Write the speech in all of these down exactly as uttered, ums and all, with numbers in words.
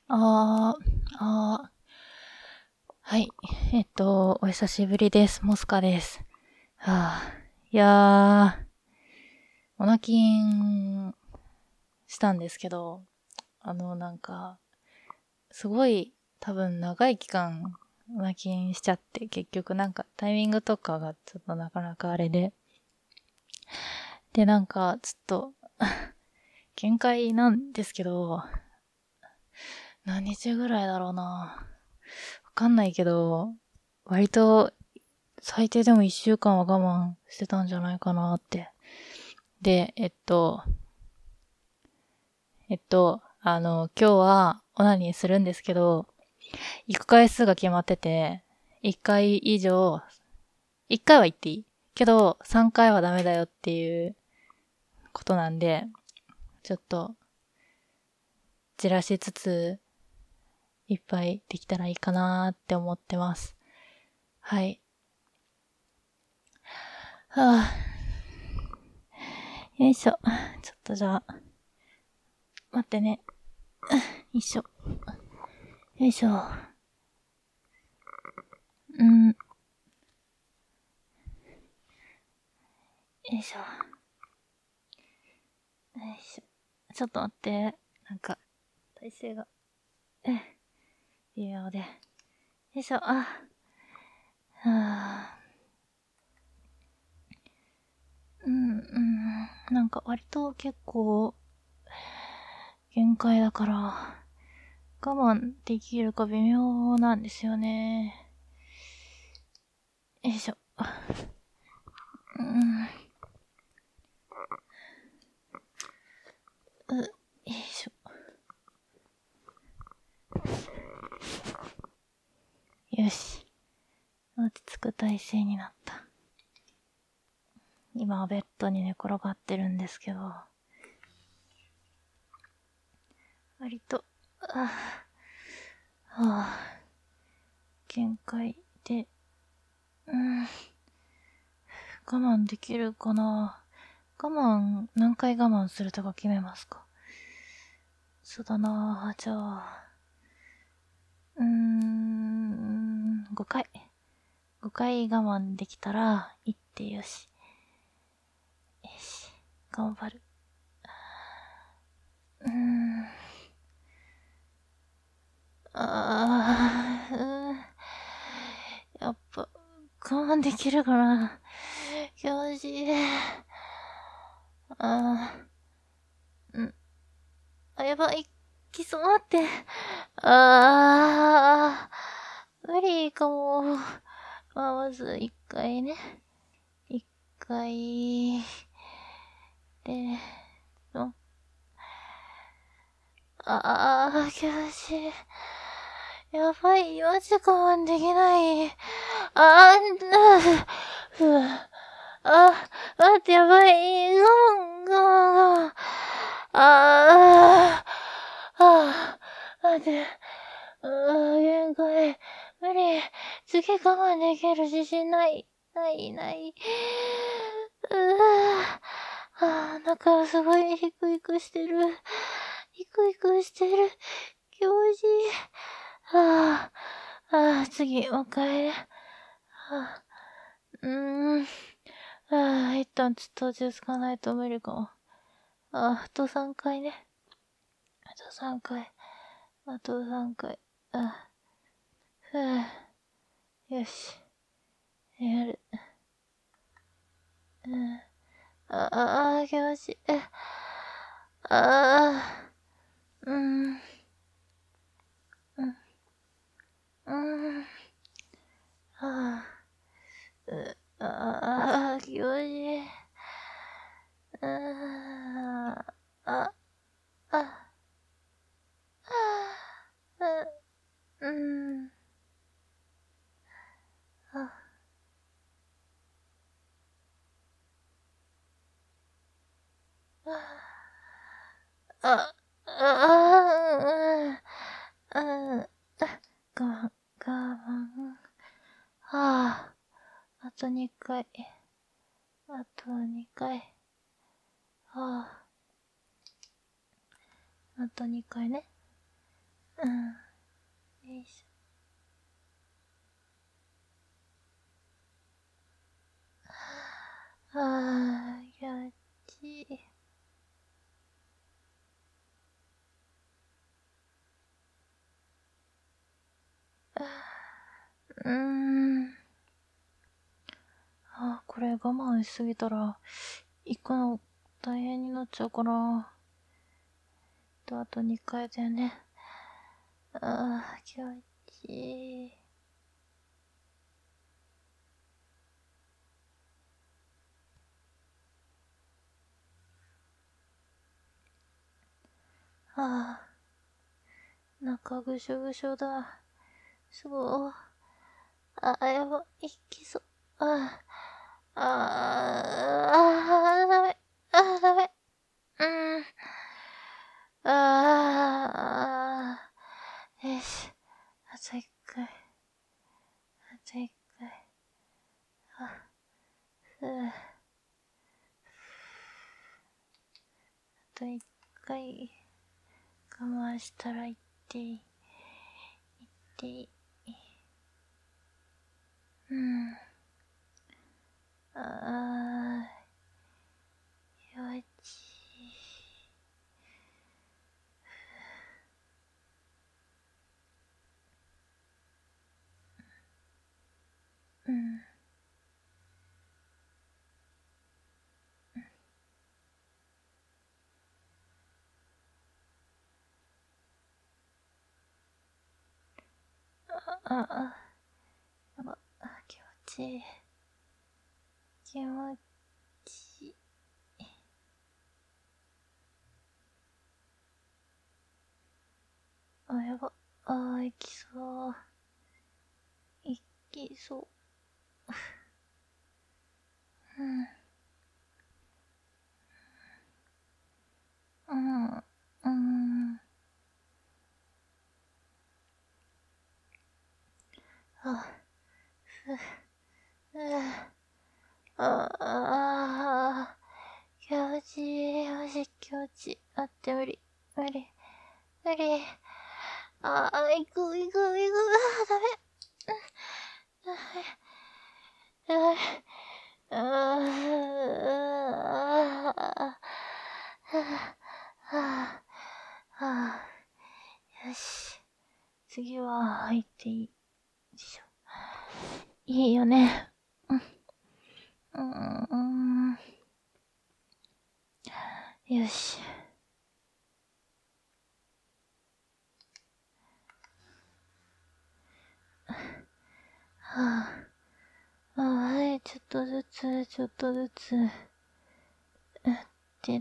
あー、あー、はい。えっと、お久しぶりです。モスカです。はぁ、いやー、オナキンしたんですけど、あの、なんか、すごい、多分長い期間、オナキンしちゃって、結局なんかタイミングとかがちょっとなかなかあれで。で、なんか、ちょっと、限界なんですけど、何日ぐらいだろうな。わかんないけど、割と最低でも一週間は我慢してたんじゃないかなって。で、えっと、えっと、あの、今日はオナニーするんですけど、行く回数が決まってて、いっかい以上、いっかいは行っていいけど、さんかいはダメだよっていうことなんで、ちょっと、じらしつつ、いっぱいできたらいいかなって思ってます。はい。はぁ、よいしょ。ちょっとじゃあ、待ってね。よいしょ。よいしょ。うん。よいしょ。よいしょ。ちょっと待って。なんか、体勢が、え、微妙で。よいしょ。あ、はぁ。うん、うん。なんか割と結構、限界だから、我慢できるか微妙なんですよね。よいしょ。うん。う、よいしょ。よし。落ち着く体勢になった。今はベッドに寝転がってるんですけど、割と、あはあ、限界で、うん、我慢できるかな。我慢、何回我慢するとか決めますか？そうだな。じゃあ、うーん、ごかい。ごかい我慢できたら、行ってよし。よし、頑張る。うーん、あー、うーん、やっぱ、我慢できるかな。よし。あー、ん、あ、やばい、きそう待って。あー、無理かも。まあ、まず一回ね。一回、で、の、あー、気持ちいい。やばい、マジ我慢できない。あー、ふぅ、あ、待って、やばい。我慢、我慢、我慢。あー、あー、待って。うー、限界。無理。次我慢できる自信ない。ない、ない。うー、あー、なんかすごいヒクヒクしてる。ヒクヒクしてる。気持ちいい。はぁ、あー、次、もう一回。はぁ、うーん。はぁ、一旦ちょっと落ち着かないと無理かも。あー、あとさんかいね。あとさんかい。あとさんかい。あ、ふぅ。よし。やる。うん。ああ、気持ちいい。ああ、うん。うん。うん。はあ。う、ああ、気持ちいい。ああ、あ、あ、あ、うん。あ、あ、あ、あ、うん、あ、我慢、我慢。はあ、あとにかい。あとにかい。はあ、あとにかいね。うん。 うーん。あ、これ我慢しすぎたら、行くの大変になっちゃうから。と、あとにかいだよね。ああ、気持ちいい。ああ、中ぐしょぐしょだ。すごい。ああ、やば、いきそう。ああ、ああ、ダメ。ああ、ダメ。うん。ああ、よし。あと一回。あと一回。あ、ふう。あと一回。我慢したら行っていい。行っていい。うん。ああ、よち。うん。あ、あ、やば、気持ちいい。気持ちいい。あ、やば、あ、行きそう。行きそう。うん。うん。うん。あ、ふ、ふ、ああ、気持ちいい。マジ気持ちいい。あって無理。無理。無理。ああ、行く、行く、行く。ああ、ダメ。ダメ。ダメ。ああ、ああ、よし。次は入っていいでしょ。いいよね。うん。うーん。よし。はあ。はい、ちょっとずつ、ちょっとずつ。やってって。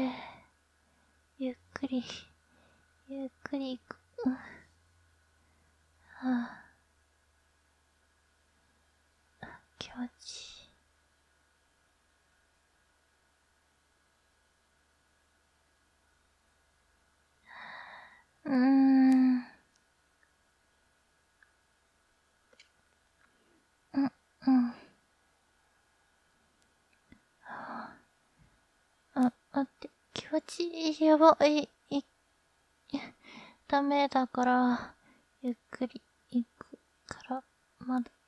ゆっくり、ゆっくりいく。はあ。気持ちいい。うーん。うん、うん。あ、待って、気持ちいい。やばい、い、ダメだから、ゆっくり行くから、まだ、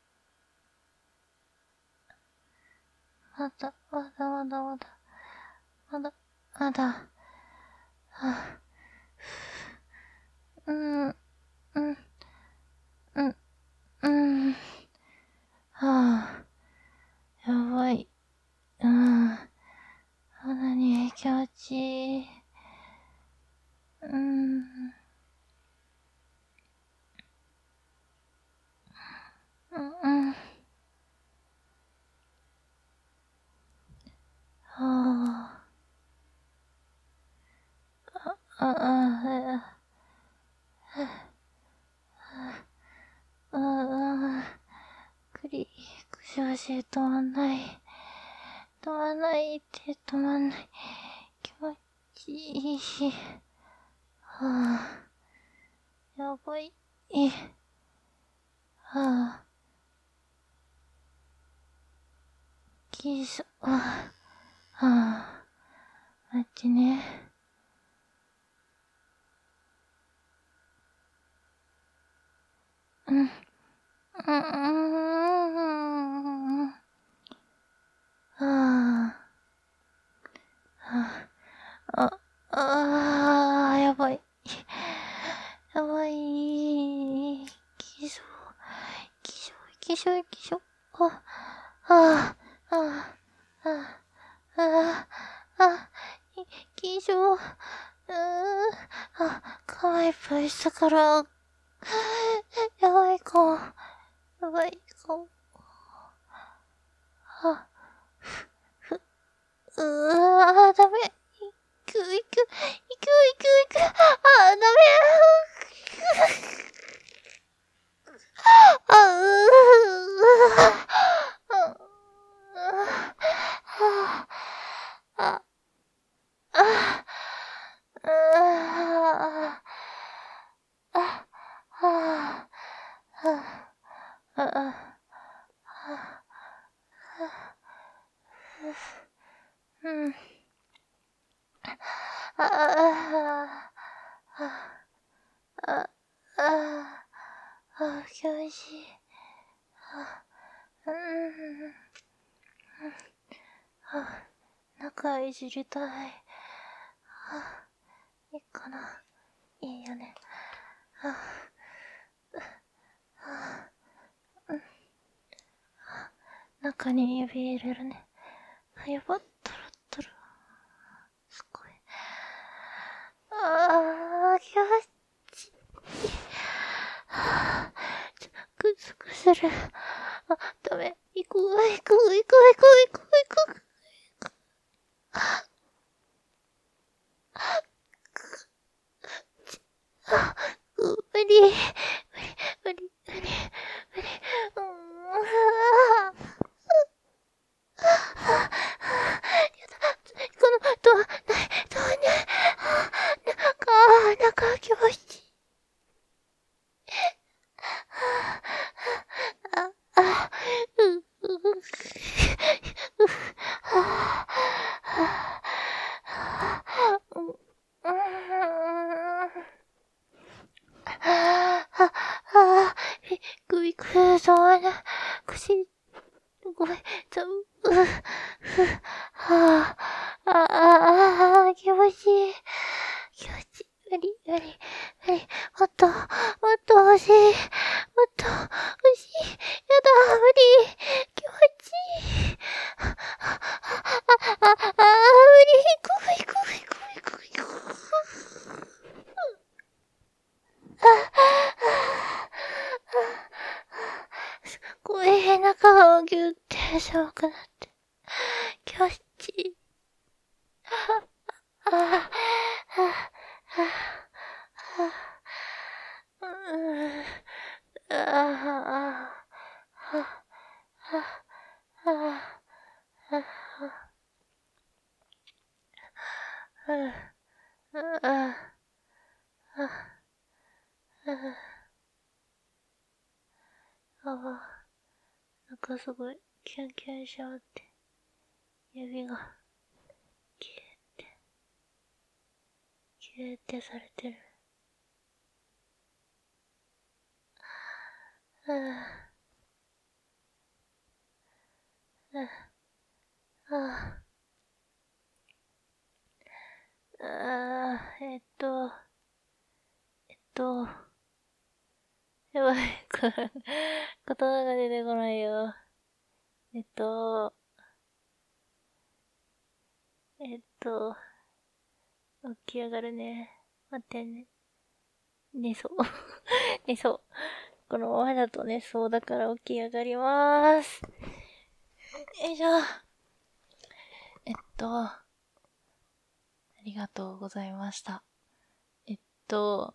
まだ、まだ、まだ、まだ、まだ、まだ、はあ、うん、うん、うん、うん、はあ、やばい、うん、なに、気持ちいい、うん、うん、うん、はあ、あ、あ、あ、あ、あ、くり、くしょし止まんない。止まんないって止まんない。気持ちいい。はあ、やばい。はあ、きしょ、はあ、はあ、待ってね。うん、うん、うん、はあ、はあ、あ、あー、やばい。やばい。きしょ、きしょ、 きしょ、いきしょ。あ、あ、あ、あ、あ、あ、いきしょ。うーん、あ、間いっぱいしたから、やばいかも。やばいかも。あ、ふ、ふ、うわー、ダメ。いく、いく、いく、いく、いく、あー、ダメ。あ、うー、あ、あ、あ、あ、あ、あ、うん。あ、あ、あ、あ、あ、気持ちいい。うん。あ、中いじりたい。あ、いいかな。いいよね。あ、あ、うん。中に指入れるね。あ、やばっ、トロットロ。すごい。あー、気持ちいい。はぁ、ちょ、くすくする。あ、ダメ。行こう、行こう、行こう、行こう、行こう、行こう。あ、無理、無理、無理、無理、無理。うーん、やだ、このドア、ない、ドアね。中、中、気持ちいい。あ、あ、う、う、う、う、はぁ、う、うーん。はぁ、はぁ、え、首くるぞーな。腰、ごめん、ちょ、う、ふ、はぁ、あ、あ、気持ちいい。気持ちいい。無理、無理、無理。もっと、もっと欲しい。もっと欲しい。やだ、無理。気持ちいい。あ、あ、あ、あ、あ、無理。ごめん、ごめん、ごめん、ごめん、ごめん。ごめん、中がギュって寒くなって。気持ちいい。あ、あ、あ、あ、うーん、あ、あ、あ、あ、あ、あ、あ、あ、なんかすごい、キュンキュンしちゃって、指が、キューって、キューってされてる。うん、うん、あ、あ、えっと、えっと、やばい、これ、言葉が出てこないよ。えっと、えっと、起き上がるね。待ってね。寝そう。寝そう。このままだと寝そうだから起き上がりまーす。よいしょ。えっと、ありがとうございました。えっと、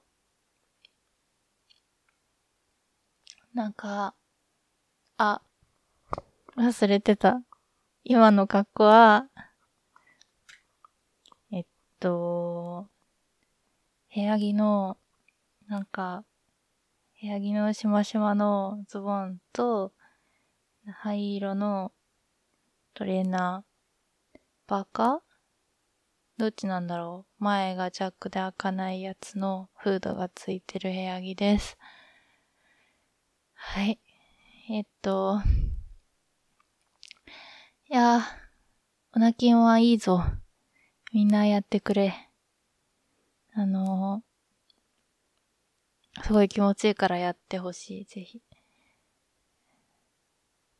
なんか、あ、忘れてた。今の格好は、えっと、部屋着の、なんか、部屋着のしましまのズボンと、灰色のトレーナー、パーカーどっちなんだろう。前がジャックで開かないやつのフードがついてる部屋着です。はい。えっと、いやー、オナキンはいいぞ。みんなやってくれ。あのー、すごい気持ちいいからやってほしい、ぜひ。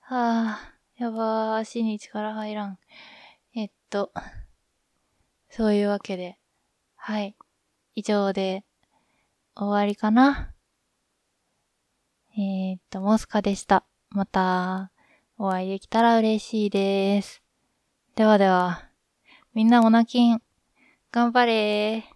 はあ、やばー、足に力入らん。えっと、そういうわけで、はい。以上で終わりかな。えー、っと、モスカでした。また、お会いできたら嬉しいです。ではでは、みんなオナキン、頑張れー。